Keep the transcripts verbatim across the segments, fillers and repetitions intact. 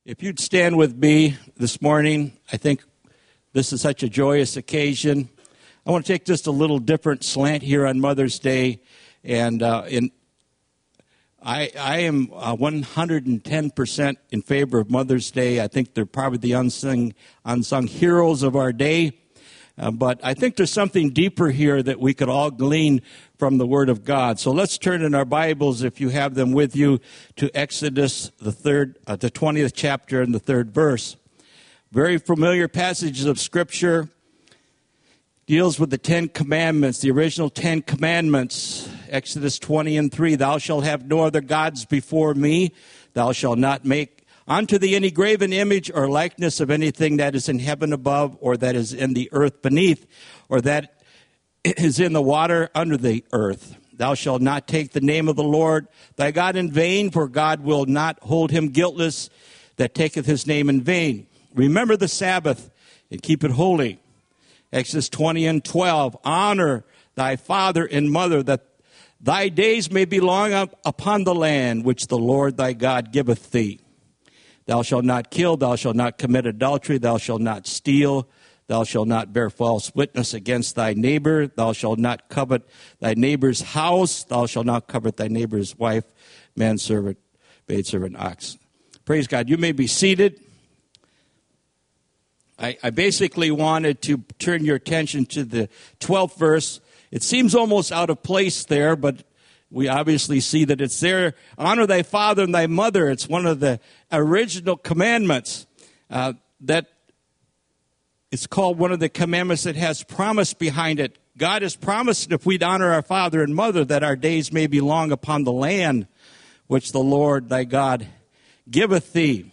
If you'd stand with me this morning, I think this is such a joyous occasion. I want to take just a little different slant here on Mother's Day, and uh, in, I, I am uh, one hundred ten percent in favor of Mother's Day. I think they're probably the unsung, unsung heroes of our day, uh, but I think there's something deeper here that we could all glean from the Word of God. So let's turn in our Bibles, if you have them with you, to Exodus, the third, uh, the twentieth chapter and the third verse. Very familiar passages of Scripture. Deals with the Ten Commandments, the original Ten Commandments. Exodus twenty and three, thou shalt have no other gods before me. Thou shalt not make unto thee any graven image or likeness of anything that is in heaven above, or that is in the earth beneath, or that is in the water under the earth. Thou shalt not take the name of the Lord thy God in vain, for God will not hold him guiltless that taketh his name in vain. Remember the Sabbath and keep it holy. Exodus twenty and twelve, honor thy father and mother, that thy days may be long up upon the land which the Lord thy God giveth thee. Thou shalt not kill, thou shalt not commit adultery, thou shalt not steal, thou shalt not bear false witness against thy neighbor, thou shalt not covet thy neighbor's house, thou shalt not covet thy neighbor's wife, manservant, maidservant, ox. Praise God. You may be seated. I, I basically wanted to turn your attention to the twelfth verse. It seems almost out of place there, but we obviously see that it's there. Honor thy father and thy mother. It's one of the original commandments uh, that it's called one of the commandments that has promise behind it. God has promised if we'd honor our father and mother that our days may be long upon the land which the Lord thy God giveth thee.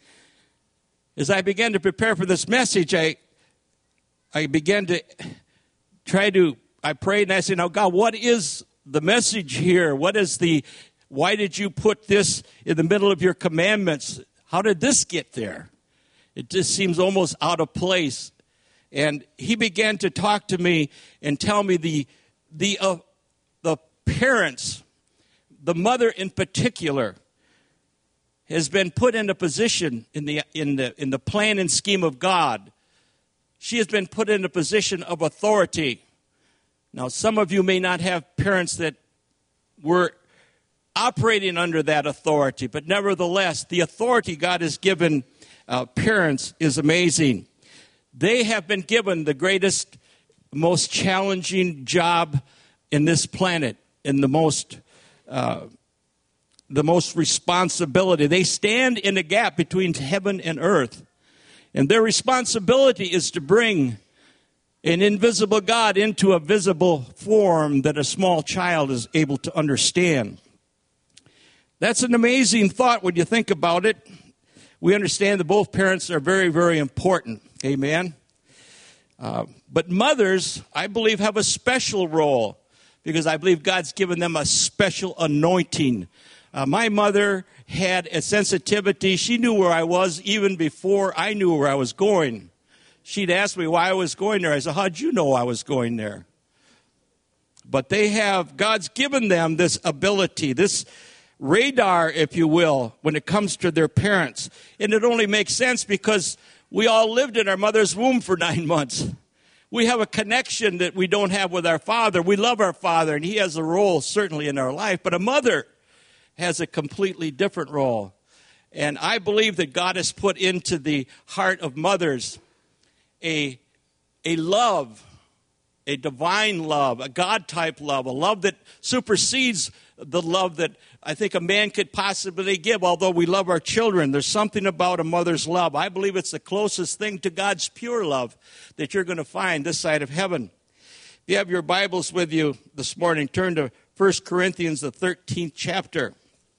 As I began to prepare for this message, I I began to try to, I prayed and I said, now God, what is the message here? What is the, why did you put this in the middle of your commandments? How did this get there? It just seems almost out of place. And he began to talk to me and tell me the the uh, the parents, the mother in particular, has been put in a position in the in the in the plan and scheme of God. She has been put in a position of authority. Now, some of you may not have parents that were operating under that authority, but nevertheless, the authority God has given uh, parents is amazing. They have been given the greatest, most challenging job in this planet, in the most uh, the most responsibility. They stand in a gap between heaven and earth. And their responsibility is to bring an invisible God into a visible form that a small child is able to understand. That's an amazing thought when you think about it. We understand that both parents are very, very important. Amen. Uh, but mothers, I believe, have a special role because I believe God's given them a special anointing. Uh, my mother had a sensitivity. She knew where I was even before I knew where I was going. She'd ask me why I was going there. I said, how'd you know I was going there? But they have, God's given them this ability, this radar, if you will, when it comes to their parents. And it only makes sense because we all lived in our mother's womb for nine months. We have a connection that we don't have with our father. We love our father, and he has a role certainly in our life. But a mother has a completely different role. And I believe that God has put into the heart of mothers a, a love, a divine love, a God-type love, a love that supersedes the love that I think a man could possibly give. Although we love our children, there's something about a mother's love. I believe it's the closest thing to God's pure love that you're going to find this side of heaven. If you have your Bibles with you this morning, turn to First Corinthians, the thirteenth chapter.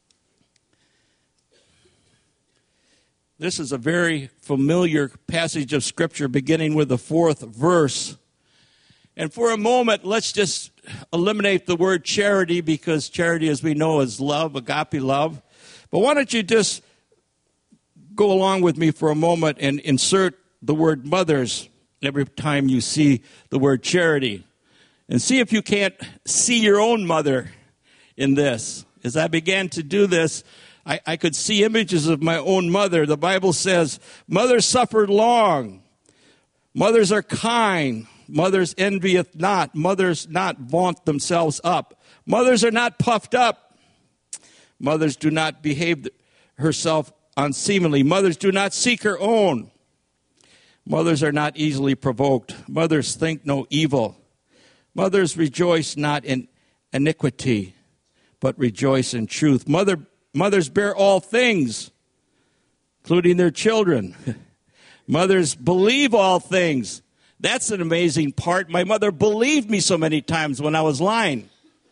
This is a very familiar passage of Scripture, beginning with the fourth verse. And for a moment, let's just eliminate the word charity, because charity, as we know, is love, agape love. But why don't you just go along with me for a moment and insert the word mothers every time you see the word charity. And see if you can't see your own mother in this. As I began to do this, I, I could see images of my own mother. The Bible says, mothers suffered long. Mothers are kind. Mothers envieth not. Mothers not vaunt themselves up. Mothers are not puffed up. Mothers do not behave herself unseemly. Mothers do not seek her own. Mothers are not easily provoked. Mothers think no evil. Mothers rejoice not in iniquity, but rejoice in truth. Mother, mothers bear all things, including their children. Mothers believe all things. That's an amazing part. My mother believed me so many times when I was lying.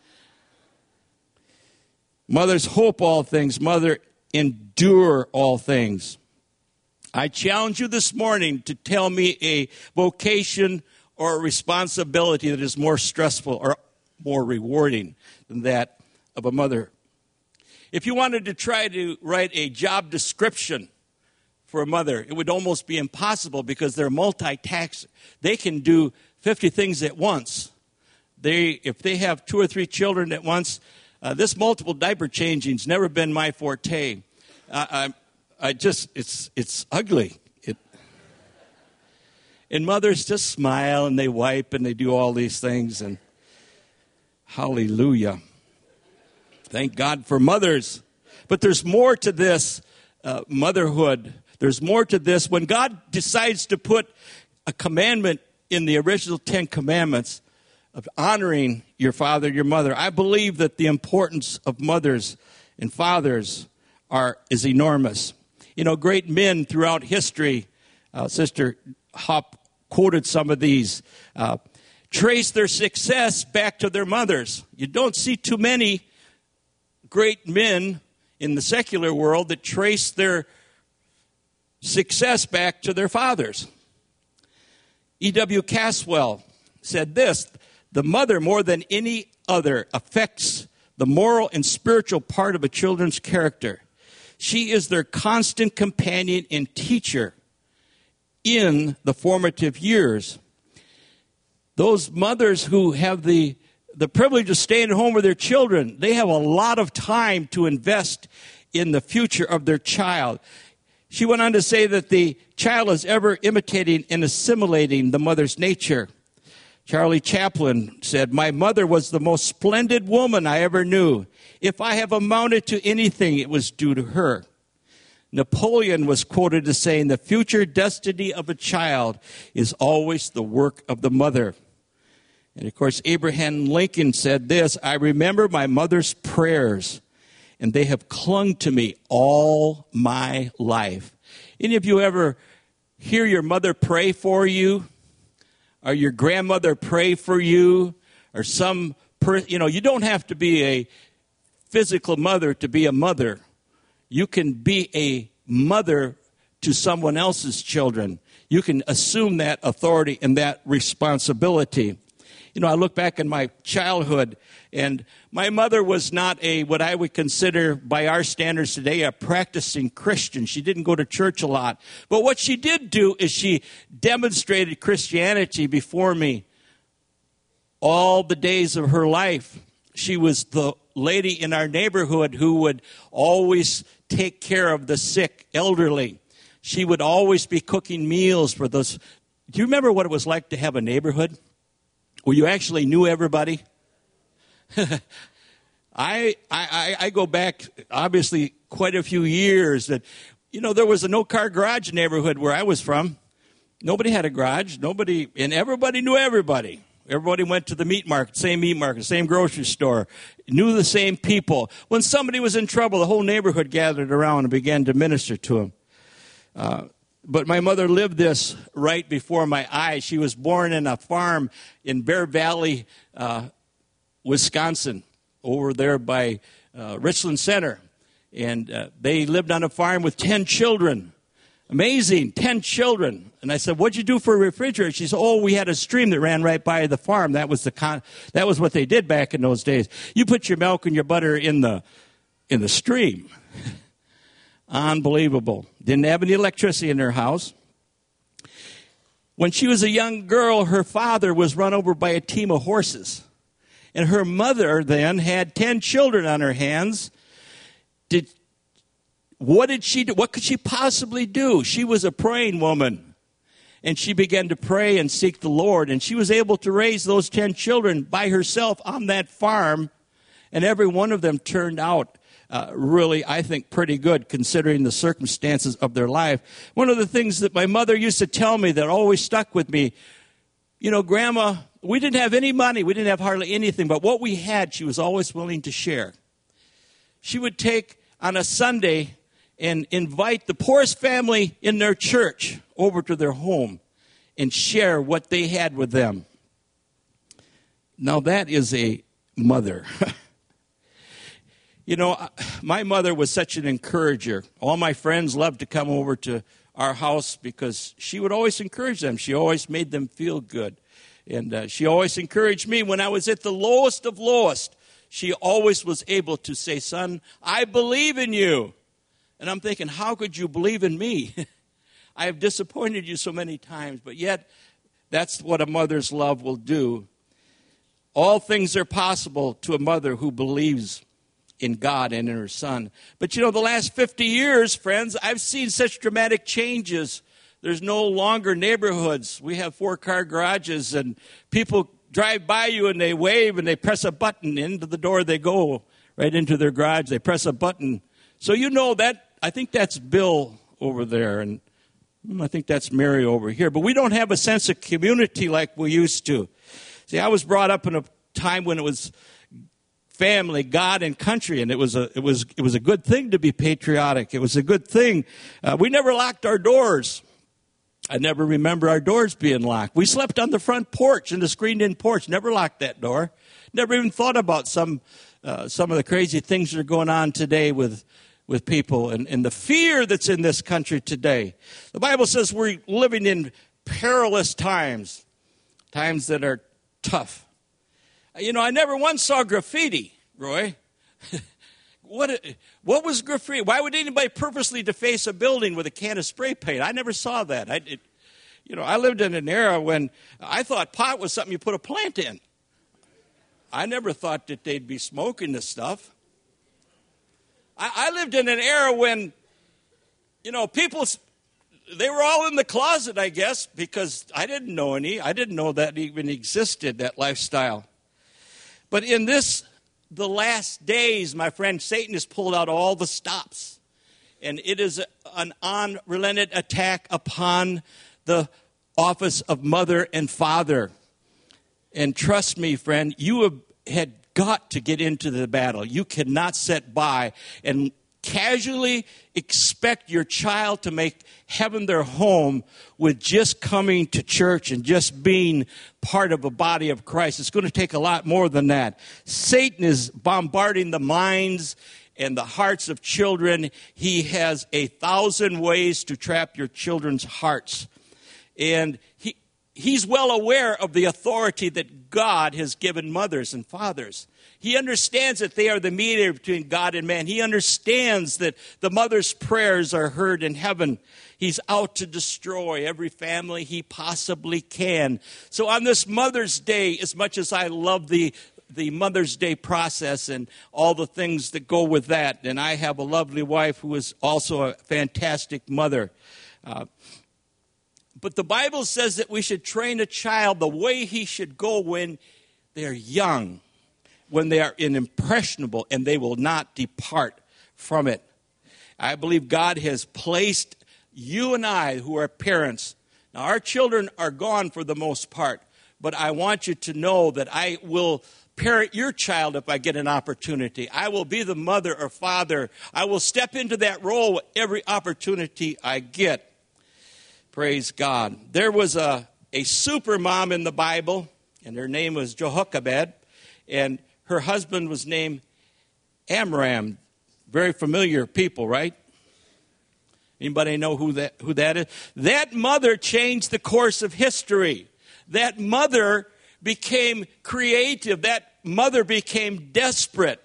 Mothers hope all things. Mother endure all things. I challenge you this morning to tell me a vocation or a responsibility that is more stressful or more rewarding than that of a mother. If you wanted to try to write a job description for a mother, it would almost be impossible because they're multitask. They can do fifty things at once. They, if they have two or three children at once, uh, this multiple diaper changing's never been my forte. Uh, I, I just, it's it's ugly. It, and mothers just smile and they wipe and they do all these things, and hallelujah. Thank God for mothers. But there's more to this uh, motherhood. There's more to this. When God decides to put a commandment in the original Ten Commandments of honoring your father and your mother, I believe that the importance of mothers and fathers are is enormous. You know, great men throughout history, uh, Sister Hop quoted some of these, uh, trace their success back to their mothers. You don't see too many great men in the secular world that trace their success back to their fathers. E W Caswell said this: the mother, more than any other, affects the moral and spiritual part of a children's character. She is their constant companion and teacher in the formative years. Those mothers who have the, the privilege of staying at home with their children, they have a lot of time to invest in the future of their child. She went on to say that the child is ever imitating and assimilating the mother's nature. Charlie Chaplin said, "My mother was the most splendid woman I ever knew. If I have amounted to anything, it was due to her." Napoleon was quoted as saying, "The future destiny of a child is always the work of the mother." And of course, Abraham Lincoln said this: "I remember my mother's prayers, and they have clung to me all my life." Any of you ever hear your mother pray for you? Or your grandmother pray for you? Or some, per, you know, you don't have to be a physical mother to be a mother. You can be a mother to someone else's children. You can assume that authority and that responsibility. You know, I look back in my childhood, and my mother was not a, what I would consider by our standards today, a practicing Christian. She didn't go to church a lot. But what she did do is she demonstrated Christianity before me all the days of her life. She was the lady in our neighborhood who would always take care of the sick, elderly. She would always be cooking meals for those. Do you remember what it was like to have a neighborhood where you actually knew everybody? I, I I go back, obviously, quite a few years. That, you know, there was a no-car garage neighborhood where I was from. Nobody had a garage. Nobody, and everybody knew everybody. Everybody went to the meat market, same meat market, same grocery store, knew the same people. When somebody was in trouble, the whole neighborhood gathered around and began to minister to him. Uh, But my mother lived this right before my eyes. She was born in a farm in Bear Valley, uh, Wisconsin, over there by uh, Richland Center. And uh, they lived on a farm with ten children. Amazing, ten children. And I said, "What'd you do for a refrigerator?" She said, "Oh, we had a stream that ran right by the farm. That was the con- that was what they did back in those days. You put your milk and your butter in the in the stream." Unbelievable. Didn't have any electricity in their house. When she was a young girl, her father was run over by a team of horses. And her mother then had ten children on her hands. Did, what did she do? What could she possibly do? She was a praying woman. And she began to pray and seek the Lord. And she was able to raise those ten children by herself on that farm. And every one of them turned out uh, really, I think, pretty good considering the circumstances of their life. One of the things that my mother used to tell me that always stuck with me, you know, Grandma, we didn't have any money. We didn't have hardly anything. But what we had, she was always willing to share. She would take on a Sunday and invite the poorest family in their church over to their home and share what they had with them. Now that is a mother. You know, my mother was such an encourager. All my friends loved to come over to our house because she would always encourage them. She always made them feel good. And uh, she always encouraged me when I was at the lowest of lowest. She always was able to say, son, I believe in you. And I'm thinking, how could you believe in me? I have disappointed you so many times, but yet that's what a mother's love will do. All things are possible to a mother who believes in God and in her son. But you know, the last fifty years, friends, I've seen such dramatic changes. There's no longer neighborhoods. We have four-car garages, and people drive by you and they wave and they press a button. Into the door they go, right into their garage. They press a button. So you know that, I think that's Bill over there, and I think that's Mary over here. But we don't have a sense of community like we used to. See, I was brought up in a time when it was family, God, and country, and it was a it was it was a good thing to be patriotic. It was a good thing. Uh, we never locked our doors. I never remember our doors being locked. We slept on the front porch, in the screened-in porch. Never locked that door. Never even thought about some uh, some of the crazy things that are going on today with with people and, and the fear that's in this country today. The Bible says we're living in perilous times, times that are tough. You know, I never once saw graffiti, Roy. what what was graffiti? Why would anybody purposely deface a building with a can of spray paint? I never saw that. I, it, you know, I lived in an era when I thought pot was something you put a plant in. I never thought that they'd be smoking this stuff. I, I lived in an era when, you know, people, they were all in the closet, I guess, because I didn't know any. I didn't know that even existed, that lifestyle. But in this, the last days, my friend, Satan has pulled out all the stops. And it is an unrelenting attack upon the office of mother and father. And trust me, friend, you have had got to get into the battle. You cannot sit by and casually expect your child to make heaven their home with just coming to church and just being part of a body of Christ. It's going to take a lot more than that. Satan is bombarding the minds and the hearts of children. He has a thousand ways to trap your children's hearts. And he he's well aware of the authority that God has given mothers and fathers. He understands that they are the mediator between God and man. He understands that the mother's prayers are heard in heaven. He's out to destroy every family he possibly can. So on this Mother's Day, as much as I love the the Mother's Day process and all the things that go with that, and I have a lovely wife who is also a fantastic mother. Uh, but the Bible says that we should train a child the way he should go when they're young, when they are impressionable, and they will not depart from it. I believe God has placed you and I, who are parents. Now, our children are gone for the most part, but I want you to know that I will parent your child if I get an opportunity. I will be the mother or father. I will step into that role every opportunity I get. Praise God. There was a, a super mom in the Bible, and her name was Jehoshaphat, and her husband was named Amram. Very familiar people, right? Anybody know who that who that is? That mother changed the course of history. That mother became creative. That mother became desperate.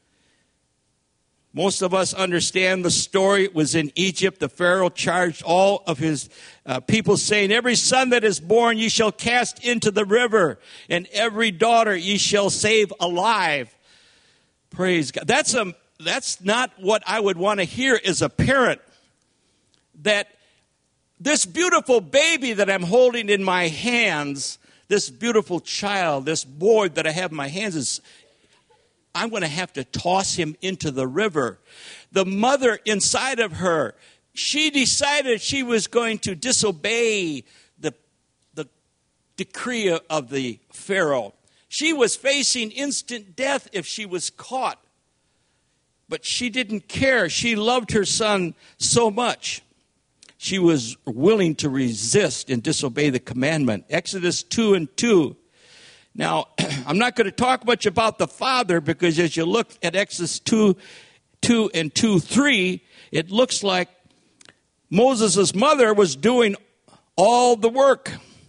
Most of us understand the story. It was in Egypt. The Pharaoh charged all of his uh, people, saying, every son that is born ye shall cast into the river, and every daughter ye shall save alive. Praise God. That's a that's not what I would want to hear as a parent. That this beautiful baby that I'm holding in my hands, this beautiful child, this boy that I have in my hands, is I'm going to have to toss him into the river. The mother inside of her, she decided she was going to disobey the, the decree of the Pharaoh. She was facing instant death if she was caught. But she didn't care. She loved her son so much. She was willing to resist and disobey the commandment. Exodus two and two. Now, I'm not going to talk much about the father, because as you look at Exodus two, two and two, three, it looks like Moses' mother was doing all the work.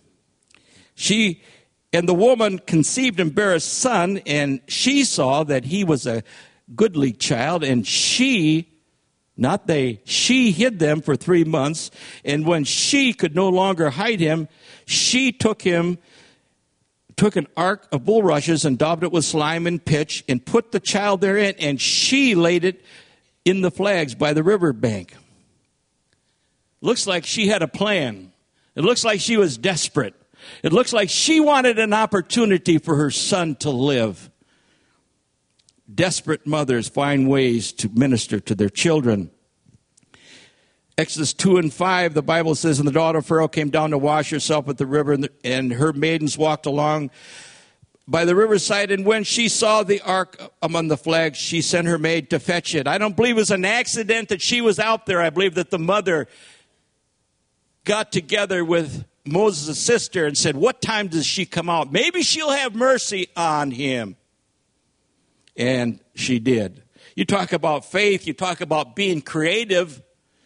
She and the woman conceived and bare a son, and she saw that he was a goodly child, and she, not they, she hid them for three months, and when she could no longer hide him, she took him took an ark of bulrushes and daubed it with slime and pitch and put the child therein, and she laid it in the flags by the river bank. Looks like she had a plan. It looks like she was desperate. It looks like she wanted an opportunity for her son to live. Desperate mothers find ways to minister to their children. Exodus two and five, the Bible says, and the daughter of Pharaoh came down to wash herself at the river, and, the, and her maidens walked along by the riverside. And when she saw the ark among the flags, she sent her maid to fetch it. I don't believe it was an accident that she was out there. I believe that the mother got together with Moses' sister and said, what time does she come out? Maybe she'll have mercy on him. And she did. You talk about faith. You talk about being creative.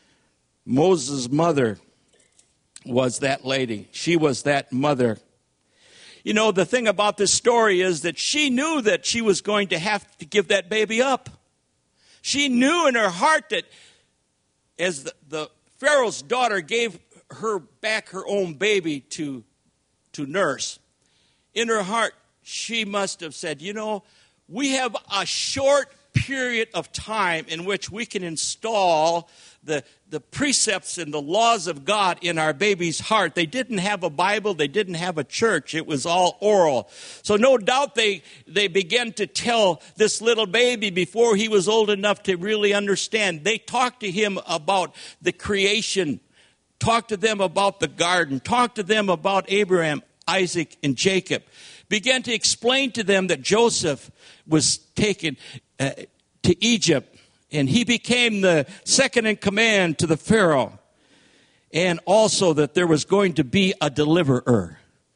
Moses' mother was that lady. She was that mother. You know, the thing about this story is that she knew that she was going to have to give that baby up. She knew in her heart that as the, the Pharaoh's daughter gave her back her own baby to, to nurse, in her heart, she must have said, you know, we have a short period of time in which we can install the, the precepts and the laws of God in our baby's heart. They didn't have a Bible. They didn't have a church. It was all oral. So no doubt they, they began to tell this little baby before he was old enough to really understand. They talked to him about the creation, talked to them about the garden, talked to them about Abraham, Isaac, and Jacob. Began to explain to them that Joseph was taken uh, to Egypt, and he became the second in command to the Pharaoh, and also that there was going to be a deliverer.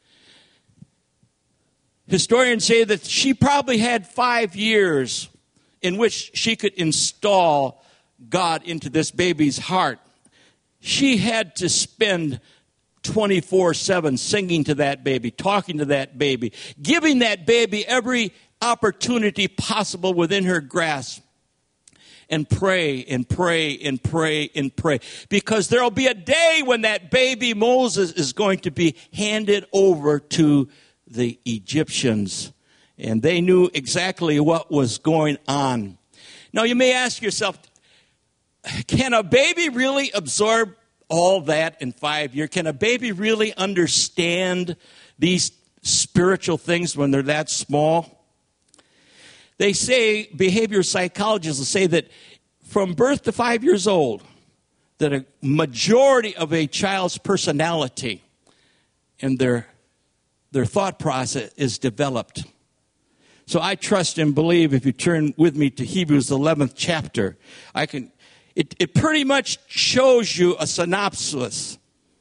Historians say that she probably had five years in which she could install God into this baby's heart. She had to spend twenty-four seven singing to that baby, talking to that baby, giving that baby every opportunity possible within her grasp, and pray and pray and pray and pray, because there will be a day when that baby Moses is going to be handed over to the Egyptians, and they knew exactly what was going on. Now you may ask yourself, can a baby really absorb all that in five years? Can a baby really understand these spiritual things when they're that small? They say, behavioral psychologists will say that from birth to five years old, that a majority of a child's personality and their, their thought process is developed. So I trust and believe, if you turn with me to Hebrews eleventh chapter, I can It, it pretty much shows you a synopsis.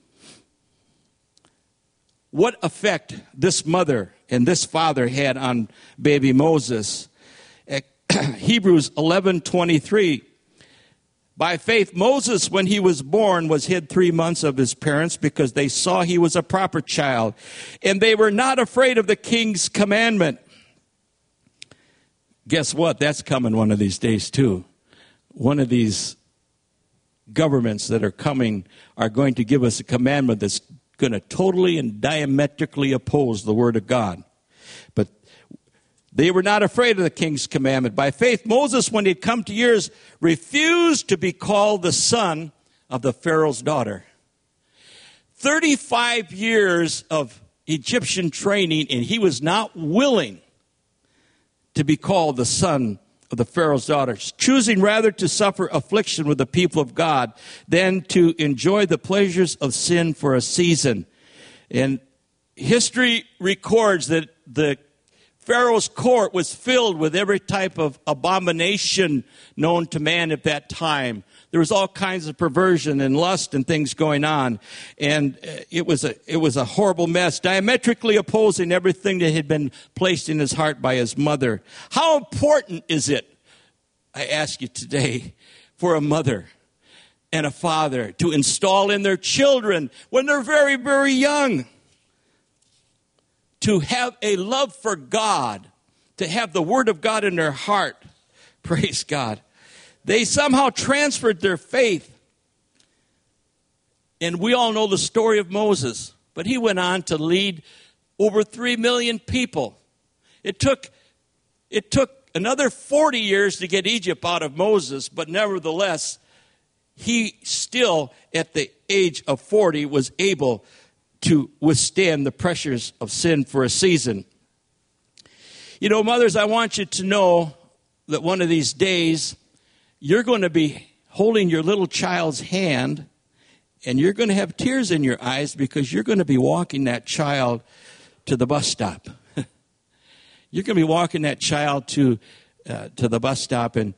What effect this mother and this father had on baby Moses. Hebrews eleven twenty-three. By faith, Moses, when he was born, was hid three months of his parents because they saw he was a proper child. And they were not afraid of the king's commandment. Guess what? That's coming one of these days too. One of these governments that are coming are going to give us a commandment that's going to totally and diametrically oppose the Word of God. But They were not afraid of the king's commandment. By faith, Moses, when he had come to years, refused to be called the son of the Pharaoh's daughter. thirty-five years of Egyptian training, and he was not willing to be called the son of the Pharaoh's daughters, choosing rather to suffer affliction with the people of God than to enjoy the pleasures of sin for a season. And history records that the Pharaoh's court was filled with every type of abomination known to man at that time. There was all kinds of perversion and lust and things going on. And it was a it was a horrible mess, diametrically opposing everything that had been placed in his heart by his mother. How important is it, I ask you today, for a mother and a father to install in their children when they're very, very young, to have a love for God, to have the Word of God in their heart? Praise God. They somehow transferred their faith. And we all know the story of Moses. But he went on to lead over three million people. It took, it took another forty years to get Egypt out of Moses. But nevertheless, he still, at the age of forty, was able to withstand the pressures of sin for a season. You know, mothers, I want you to know that one of these days, you're going to be holding your little child's hand, and you're going to have tears in your eyes because you're going to be walking that child to the bus stop. You're going to be walking that child to uh, to the bus stop, and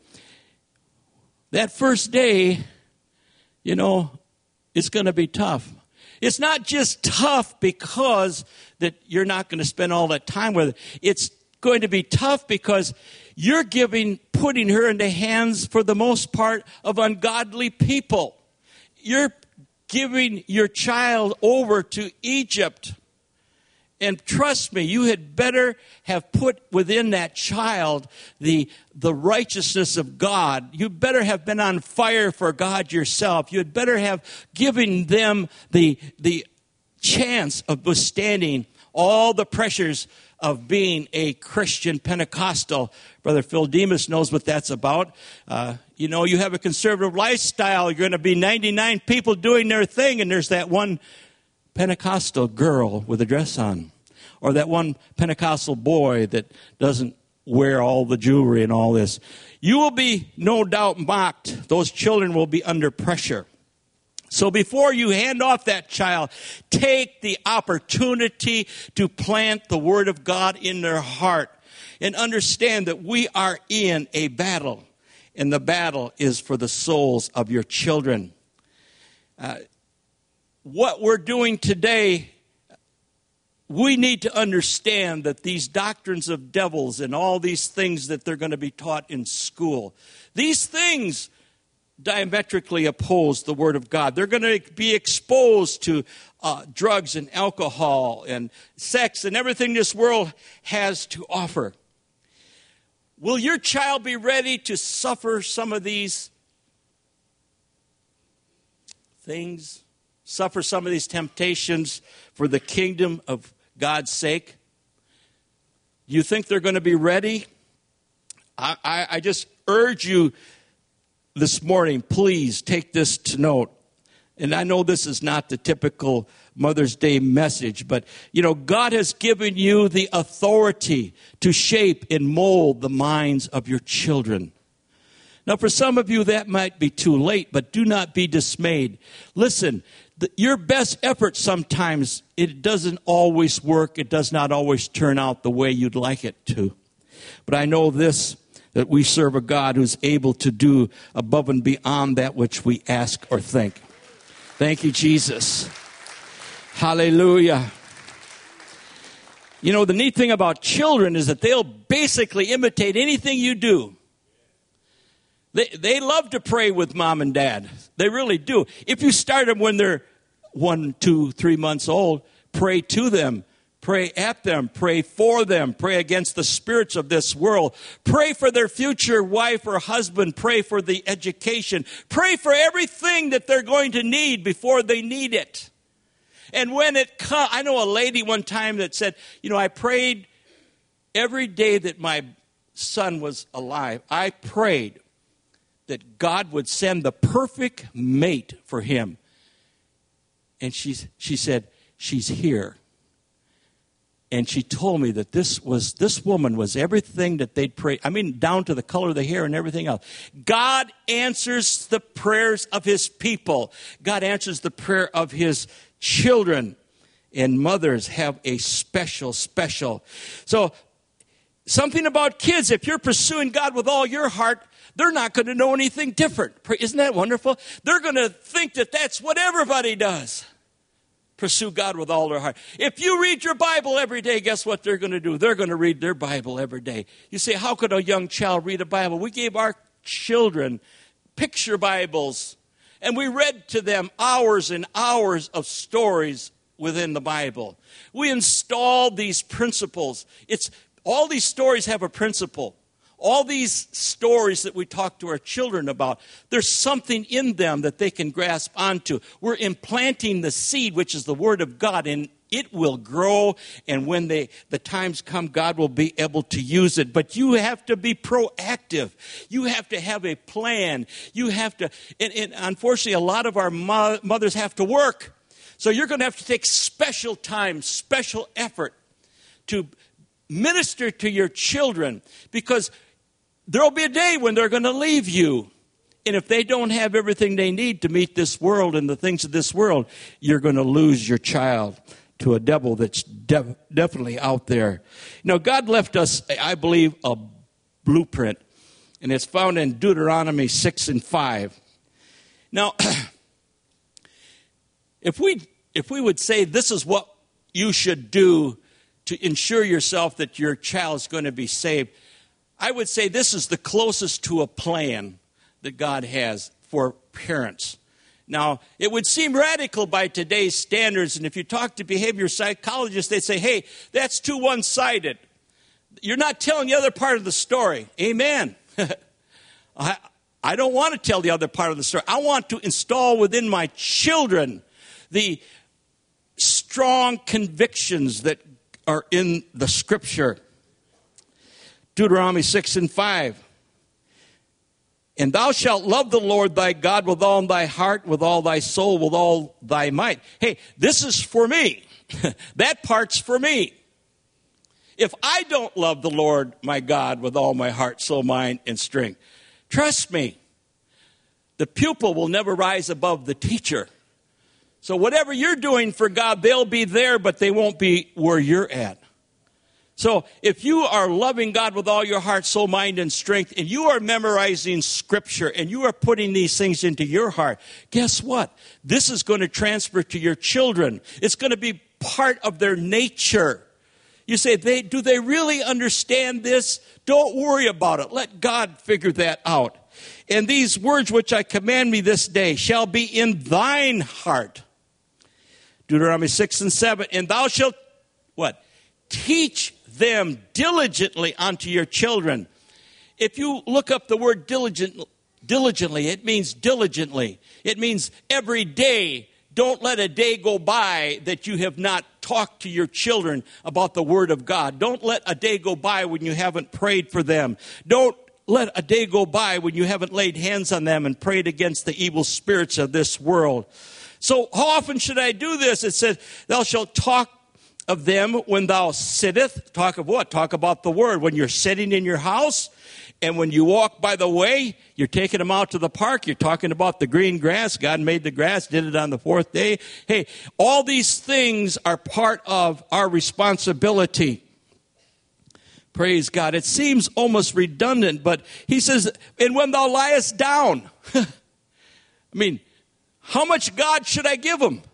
that first day, you know, it's going to be tough. It's not just tough because that you're not going to spend all that time with it. It's going to be tough because you're giving, putting her in the hands, for the most part, of ungodly people. You're giving your child over to Egypt. And trust me, you had better have put within that child the, the righteousness of God. You better have been on fire for God yourself. You had better have given them the, the chance of withstanding all the pressures of being a Christian Pentecostal. Brother Phil Demas knows what that's about. Uh, you know, you have a conservative lifestyle. You're going to be ninety-nine people doing their thing, and there's that one Pentecostal girl with a dress on, or that one Pentecostal boy that doesn't wear all the jewelry and all this. You will be no doubt mocked. Those children will be under pressure. So before you hand off that child, take the opportunity to plant the Word of God in their heart and understand that we are in a battle, and the battle is for the souls of your children. Uh, what we're doing today, we need to understand that these doctrines of devils and all these things that they're going to be taught in school, these things diametrically oppose the Word of God. They're going to be exposed to uh, drugs and alcohol and sex and everything this world has to offer. Will your child be ready to suffer some of these things? Suffer some of these temptations for the kingdom of God's sake? You think they're going to be ready? I, I, I just urge you this morning, please take this to note. And I know this is not the typical Mother's Day message, but, you know, God has given you the authority to shape and mold the minds of your children. Now, for some of you, that might be too late, but do not be dismayed. Listen, the, your best effort sometimes, it doesn't always work. It does not always turn out the way you'd like it to. But I know this, that we serve a God who's able to do above and beyond that which we ask or think. Thank you, Jesus. Hallelujah. You know, the neat thing about children is that they'll basically imitate anything you do. They, they love to pray with mom and dad. They really do. If you start them when they're one, two, three months old, pray to them. Pray at them, pray for them, pray against the spirits of this world. Pray for their future wife or husband. Pray for the education. Pray for everything that they're going to need before they need it. And when it comes, I know a lady one time that said, you know, I prayed every day that my son was alive, I prayed that God would send the perfect mate for him. And she, she said, she's here. And she told me that this was this woman was everything that they'd prayed. I mean, down to the color of the hair and everything else. God answers the prayers of his people. God answers the prayer of his children. And mothers have a special, special. So, something about kids, if you're pursuing God with all your heart, they're not going to know anything different. Isn't that wonderful? They're going to think that that's what everybody does. Pursue God with all their heart. If you read your Bible every day, guess what they're going to do? They're going to read their Bible every day. You say, how could a young child read a Bible? We gave our children picture Bibles, and we read to them hours and hours of stories within the Bible. We installed these principles. It's all these stories have a principle. All these stories that we talk to our children about, there's something in them that they can grasp onto. We're implanting the seed, which is the Word of God, and it will grow. And when they, the times come, God will be able to use it. But you have to be proactive. You have to have a plan. You have to, and, and unfortunately, a lot of our mo- mothers have to work. So you're going to have to take special time, special effort to minister to your children, because there will be a day when they're going to leave you. And if they don't have everything they need to meet this world and the things of this world, you're going to lose your child to a devil that's de- definitely out there. You know, God left us, I believe, a blueprint. And it's found in Deuteronomy six and five. Now, if we if we would say this is what you should do to ensure yourself that your child is going to be saved, I would say this is the closest to a plan that God has for parents. Now, it would seem radical by today's standards, and if you talk to behavior psychologists, they'd say, hey, that's too one-sided. You're not telling the other part of the story. Amen. I, I don't want to tell the other part of the story. I want to install within my children the strong convictions that are in the Scripture. Deuteronomy six and five. And thou shalt love the Lord thy God with all thy heart, with all thy soul, with all thy might. Hey, this is for me. That part's for me. If I don't love the Lord my God with all my heart, soul, mind, and strength, trust me, the pupil will never rise above the teacher. So whatever you're doing for God, they'll be there, but they won't be where you're at. So if you are loving God with all your heart, soul, mind, and strength, and you are memorizing Scripture, and you are putting these things into your heart, guess what? This is going to transfer to your children. It's going to be part of their nature. You say, they, do they really understand this? Don't worry about it. Let God figure that out. And these words which I command me this day shall be in thine heart. Deuteronomy six and seven. And thou shalt, what? Teach them diligently unto your children. If you look up the word diligent, diligently, it means diligently. It means every day. Don't let a day go by that you have not talked to your children about the Word of God. Don't let a day go by when you haven't prayed for them. Don't let a day go by when you haven't laid hands on them and prayed against the evil spirits of this world. So how often should I do this? It says, thou shalt talk of them when thou sitteth. Talk of what? Talk about the Word. When you're sitting in your house, and when you walk by the way, you're taking them out to the park. You're talking about the green grass. God made the grass, did it on the fourth day. Hey, all these things are part of our responsibility. Praise God. It seems almost redundant, but he says, and when thou liest down. I mean, how much God should I give them?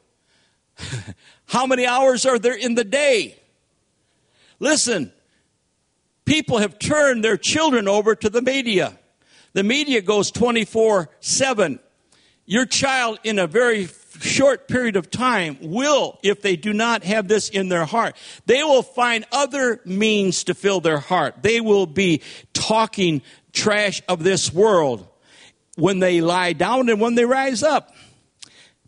How many hours are there in the day? Listen, people have turned their children over to the media. The media goes twenty-four seven. Your child in a very short period of time will, if they do not have this in their heart, they will find other means to fill their heart. They will be talking trash of this world when they lie down and when they rise up.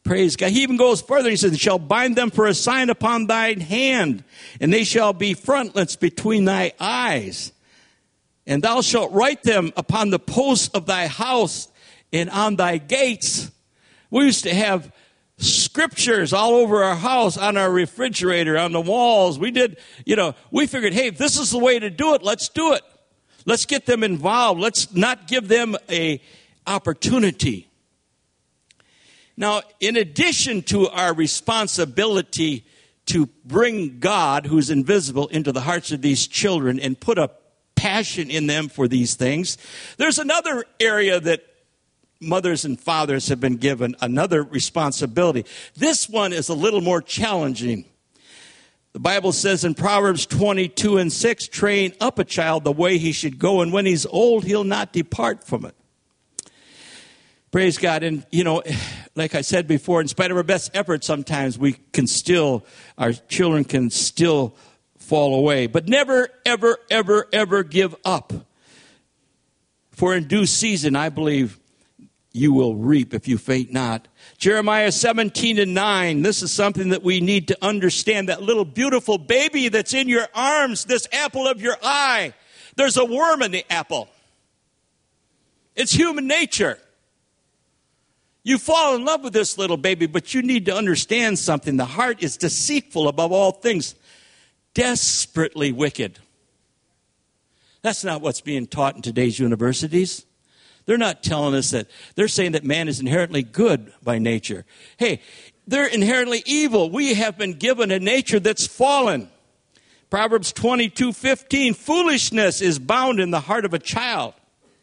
Praise God. He even goes further. He says, shall bind them for a sign upon thine hand, and they shall be frontlets between thy eyes. And thou shalt write them upon the posts of thy house and on thy gates. We used to have scriptures all over our house, on our refrigerator, on the walls. We did, you know, we figured, hey, if this is the way to do it, let's do it. Let's get them involved. Let's not give them a opportunity. Now, in addition to our responsibility to bring God, who's invisible, into the hearts of these children and put a passion in them for these things, there's another area that mothers and fathers have been given, another responsibility. This one is a little more challenging. The Bible says in Proverbs twenty-two and six, train up a child the way he should go, and when he's old, he'll not depart from it. Praise God. And, you know, like I said before, in spite of our best efforts, sometimes we can still, our children can still fall away. But never, ever, ever, ever give up. For in due season, I believe, you will reap if you faint not. Jeremiah seventeen and nine, this is something that we need to understand. That little beautiful baby that's in your arms, this apple of your eye, there's a worm in the apple. It's human nature. You fall in love with this little baby, but you need to understand something. The heart is deceitful above all things, desperately wicked. That's not what's being taught in today's universities. They're not telling us that. They're saying that man is inherently good by nature. Hey, they're inherently evil. We have been given a nature that's fallen. Proverbs twenty-two fifteen, foolishness is bound in the heart of a child.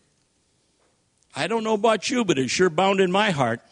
I don't know about you, but it's sure bound in my heart.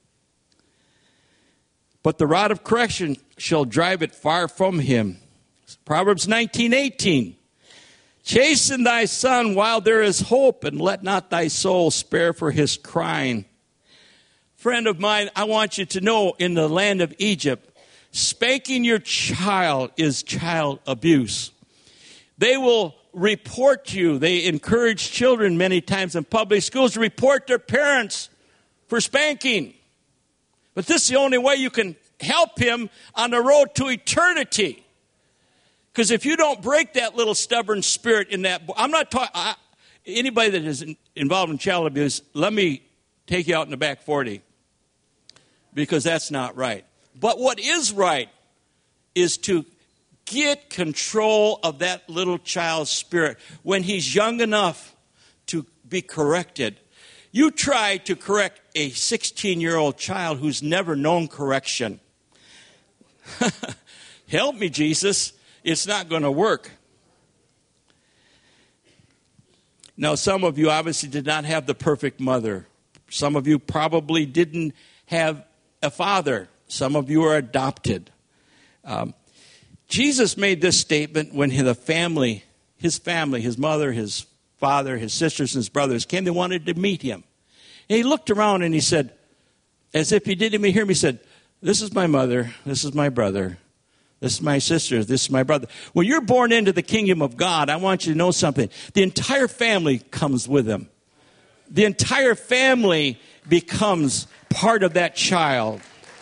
But the rod of correction shall drive it far from him. Proverbs nineteen eighteen. Chasten thy son while there is hope, and let not thy soul spare for his crying. Friend of mine, I want you to know, in the land of Egypt, spanking your child is child abuse. They will report you. They encourage children many times in public schools to report their parents for spanking. But this is the only way you can help him on the road to eternity. Because if you don't break that little stubborn spirit in that, I'm not talking, anybody that is in, involved in child abuse, let me take you out in the back forty. Because that's not right. But what is right is to get control of that little child's spirit when he's young enough to be corrected. You try to correct a sixteen-year-old child who's never known correction. Help me, Jesus. It's not going to work. Now, some of you obviously did not have the perfect mother. Some of you probably didn't have a father. Some of you are adopted. Um, Jesus made this statement when the family, his family, his mother, his father, his sisters, and his brothers came. They wanted to meet him. And he looked around and he said, as if he didn't even hear me, he said, this is my mother, this is my brother. This is my sister. This is my brother. When you're born into the kingdom of God, I want you to know something. The entire family comes with him. The entire family becomes part of that child.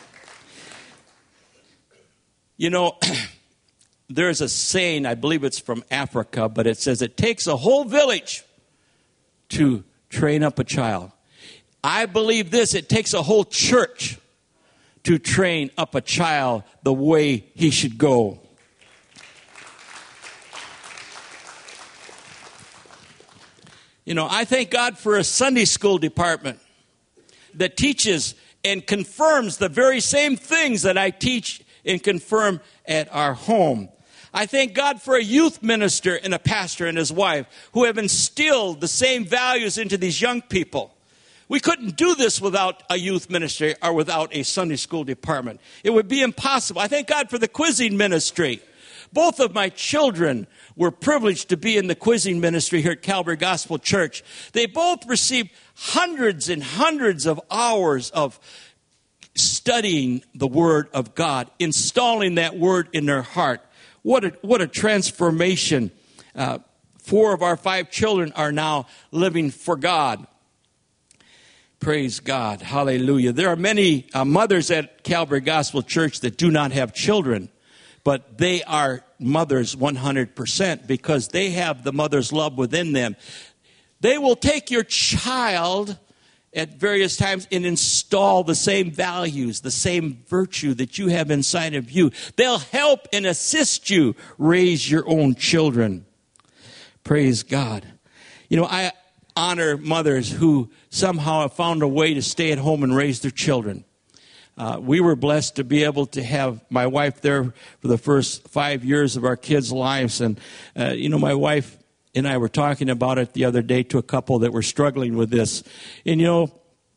You know, there's a saying, I believe it's from Africa, but it says it takes a whole village to train up a child. I believe this, it takes a whole church to train up a child the way he should go. You know, I thank God for a Sunday school department that teaches and confirms the very same things that I teach and confirm at our home. I thank God for a youth minister and a pastor and his wife who have instilled the same values into these young people. We couldn't do this without a youth ministry or without a Sunday school department. It would be impossible. I thank God for the quizzing ministry. Both of my children were privileged to be in the quizzing ministry here at Calvary Gospel Church. They both received hundreds and hundreds of hours of studying the Word of God, installing that Word in their heart. What a, what a transformation. Uh, four of our five children are now living for God. Praise God. Hallelujah. There are many uh, mothers at Calvary Gospel Church that do not have children, but they are mothers one hundred percent because they have the mother's love within them. They will take your child at various times and install the same values, the same virtue that you have inside of you. They'll help and assist you raise your own children. Praise God. You know, I honor mothers who somehow have found a way to stay at home and raise their children. Uh, we were blessed to be able to have my wife there for the first five years of our kids' lives. And, uh, you know, my wife and I were talking about it the other day to a couple that were struggling with this. And, you know,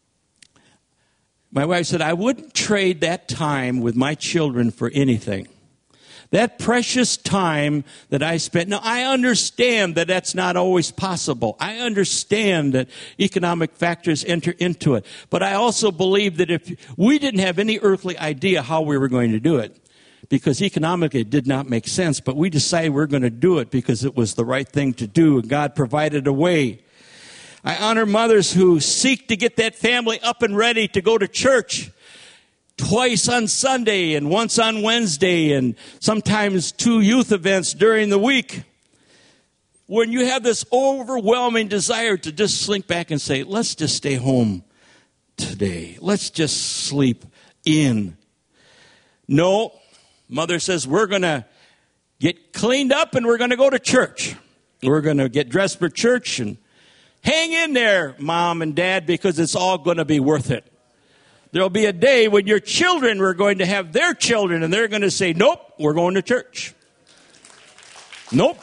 my wife said, I wouldn't trade that time with my children for anything. That precious time that I spent. Now, I understand that that's not always possible. I understand that economic factors enter into it. But I also believe that if we didn't have any earthly idea how we were going to do it, because economically it did not make sense, but we decided we we're going to do it because it was the right thing to do, and God provided a way. I honor mothers who seek to get that family up and ready to go to church twice on Sunday and once on Wednesday and sometimes two youth events during the week. When you have this overwhelming desire to just slink back and say, let's just stay home today. Let's just sleep in. No, mother says, we're going to get cleaned up and we're going to go to church. We're going to get dressed for church and hang in there, mom and dad, because it's all going to be worth it. There'll be a day when your children are going to have their children and they're going to say, nope, we're going to church. Nope.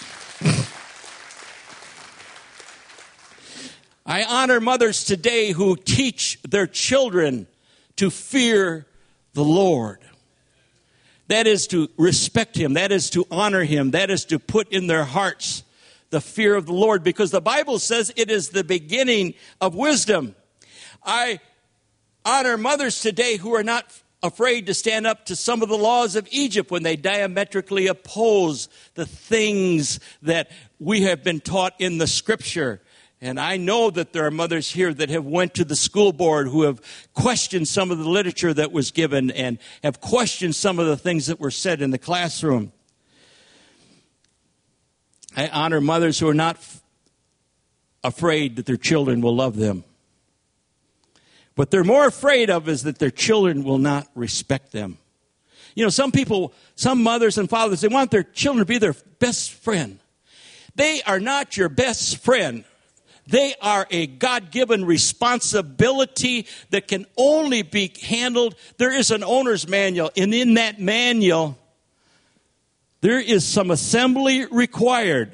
I honor mothers today who teach their children to fear the Lord. That is to respect Him. That is to honor Him. That is to put in their hearts the fear of the Lord, because the Bible says it is the beginning of wisdom. I honor mothers today who are not afraid to stand up to some of the laws of Egypt when they diametrically oppose the things that we have been taught in the Scripture. And I know that there are mothers here that have went to the school board who have questioned some of the literature that was given and have questioned some of the things that were said in the classroom. I honor mothers who are not f- afraid that their children will love them. What they're more afraid of is that their children will not respect them. You know, some people, some mothers and fathers, they want their children to be their best friend. They are not your best friend. They are a God-given responsibility that can only be handled. There is an owner's manual, and in that manual, there is some assembly required.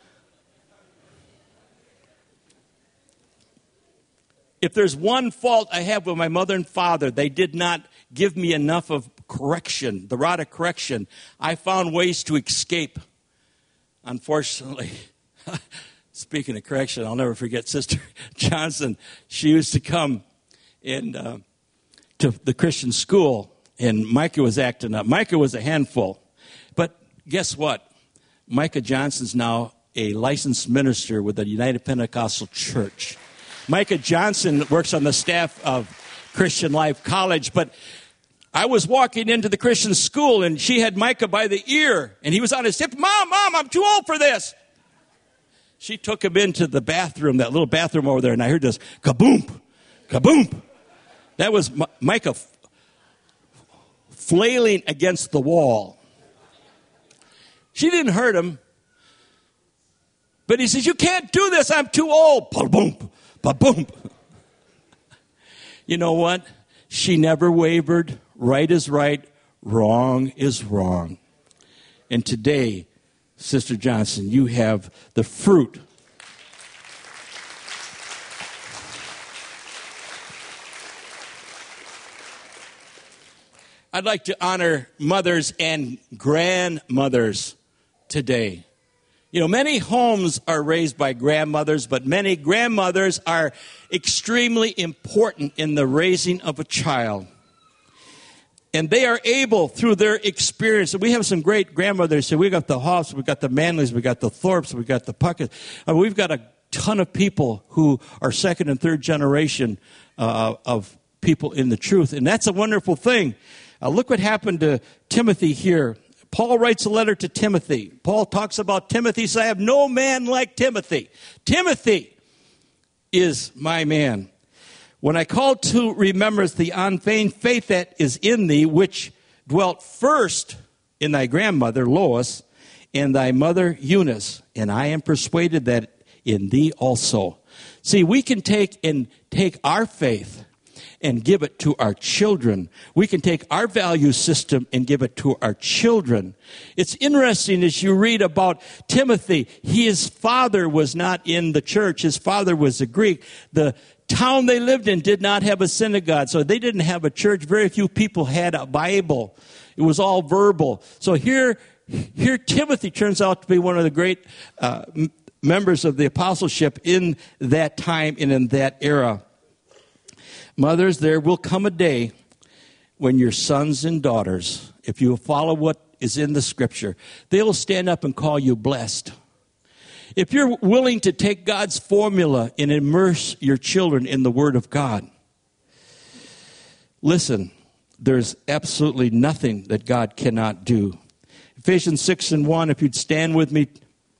If there's one fault I have with my mother and father, they did not give me enough of correction, the rod of correction. I found ways to escape. Unfortunately, speaking of correction, I'll never forget Sister Johnson. She used to come in uh, to the Christian school, and Micah was acting up. Micah was a handful. But guess what? Micah Johnson's now a licensed minister with the United Pentecostal Church. Micah Johnson works on the staff of Christian Life College, but I was walking into the Christian school, and she had Micah by the ear, and he was on his hip. Mom, Mom, I'm too old for this. She took him into the bathroom, that little bathroom over there, and I heard this kaboom, kaboom. That was M- Micah f- flailing against the wall. She didn't hurt him, but he says, you can't do this, I'm too old. Ba-boom. Ba-boom. You know what? She never wavered. Right is right. Wrong is wrong. And today, Sister Johnson, you have the fruit. I'd like to honor mothers and grandmothers today. You know, many homes are raised by grandmothers, but many grandmothers are extremely important in the raising of a child. And they are able, through their experience, and we have some great grandmothers here. We've got the Hoffs, we've got the Manleys, we've got the Thorpes, we've got the Pucketts. I mean, we've got a ton of people who are second and third generation uh, of people in the truth. And that's a wonderful thing. Uh, look what happened to Timothy here. Paul writes a letter to Timothy. Paul talks about Timothy. He says, I have no man like Timothy. Timothy is my man. When I call to remembrance the unfeigned faith that is in thee, which dwelt first in thy grandmother Lois and thy mother Eunice, and I am persuaded that in thee also. See, we can take and take our faith and give it to our children. We can take our value system and give it to our children. It's interesting as you read about Timothy, his father was not in the church. His father was a Greek. The town they lived in did not have a synagogue, so they didn't have a church. Very few people had a Bible. It was all verbal. So here, here Timothy turns out to be one of the great uh, members of the apostleship in that time and in that era. Mothers, there will come a day when your sons and daughters, if you follow what is in the scripture, they will stand up and call you blessed. If you're willing to take God's formula and immerse your children in the Word of God, listen, there's absolutely nothing that God cannot do. Ephesians six and one, if you'd stand with me.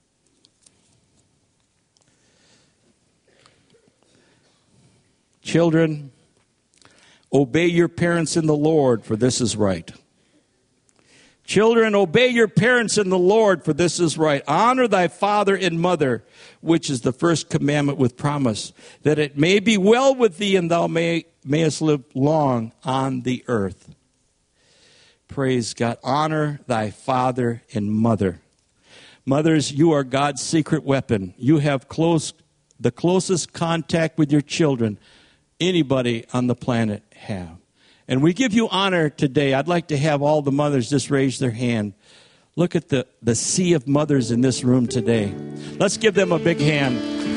Children, obey your parents in the Lord, for this is right. Children, obey your parents in the Lord, for this is right. Honor thy father and mother, which is the first commandment with promise, that it may be well with thee and thou may, mayest live long on the earth. Praise God. Honor thy father and mother. Mothers, you are God's secret weapon. You have close, the closest contact with your children anybody on the planet have. And we give you honor today. I'd like to have all the mothers just raise their hand. Look at the, the sea of mothers in this room today. Let's give them a big hand.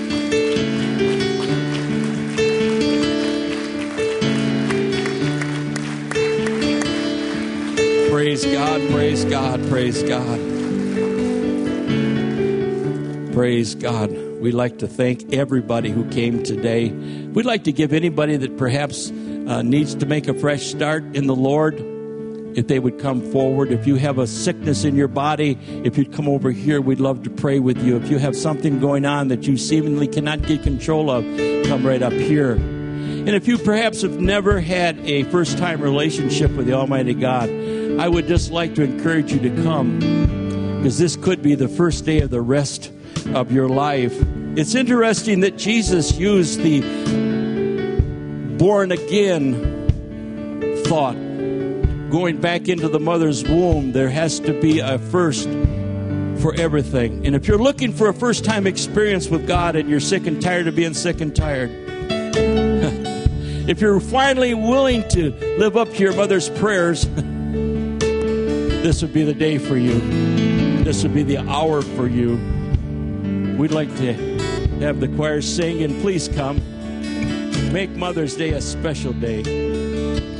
Praise God, praise God, praise God. Praise God. We'd like to thank everybody who came today. We'd like to give anybody that perhaps uh, needs to make a fresh start in the Lord, if they would come forward. If you have a sickness in your body, if you'd come over here, we'd love to pray with you. If you have something going on that you seemingly cannot get control of, come right up here. And if you perhaps have never had a first-time relationship with the Almighty God, I would just like to encourage you to come, because this could be the first day of the rest of your life. It's interesting that Jesus used the born again thought. Going back into the mother's womb, there has to be a first for everything. And if you're looking for a first time experience with God and you're sick and tired of being sick and tired, if you're finally willing to live up to your mother's prayers, this would be the day for you. This would be the hour for you. We'd like to have the choir sing, and please come. Make Mother's Day a special day.